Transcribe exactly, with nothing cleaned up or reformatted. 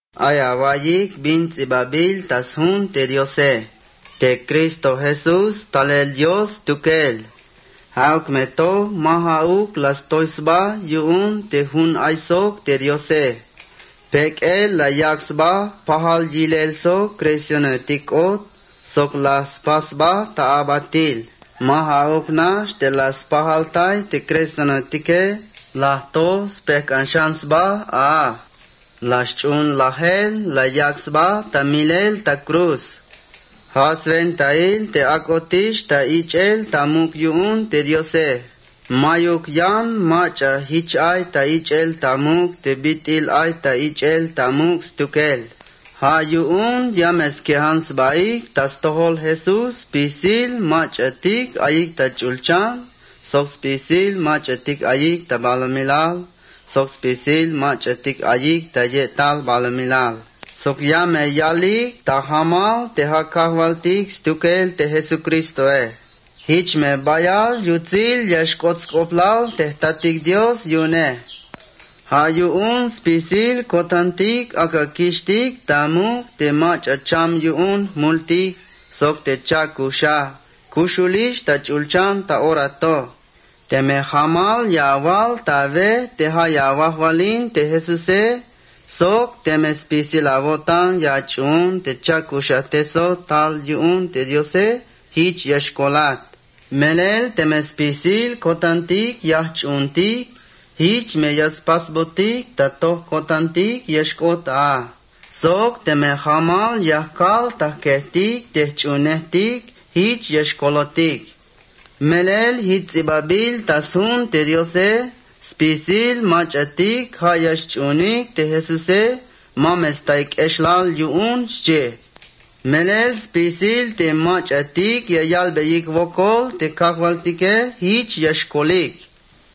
Ayawayik bin Zibabil tashun te Diose, te Cristo Jesús talel Dios tukel. Hauk meto mahauk las toisba yuun te hun aisok te Diose. Pek el la yaksba pahal jilel so cresionetik ot, sok las pasba taabatil. Mahauk nash te las pahal tai te cresionetike, las tos pek anshansba a. Las chun la hel la yaksba ta milel ta cruz. Hasven ta il te akotish ta ichel ta muk yuun te Diose. Mayuk yan macha hich ay ta ichel ta muk te bitil ay ta ichel ta muk stukel. Ha yuun yames ke hans baik ta stohol Jesus pisil macha tik ayik ta chulchan. Soks pisil macha tik ayik ta balamilal. Sok spisil machatik ayik ta yetal balamilal. Sok yame yalik ta hamal te hakahwaltik stukel te Jesucristo e. Hich me bayal yutzil yashkotskoplal te tatik Dios yune. Ha yuun spisil kotantik akakishtik tamuk te machacham yuun multik. Sok te chakusha. Kushulish ta chulchan ta orato. Te me hamal yawal tave te ha yawahwalin te Jesuse, sok te me spisil avotan yachun te chakusha teso tal yun te Diose, hich yashkolat. Melel te me spisil kotantik yachuntik, hich me yaspasbotik tato kotantik yashkot a. Sok te me hamal yahkal tahketik te chunetik, hich yashkolotik. Melel hitzibabil tasun te Diose, spisil machatik hayashchunik te Jesuse, mamestaik eshlal yuun shche. Melel spisil te machatik yayal beyik vokol te kahwaltike hich yashkolik.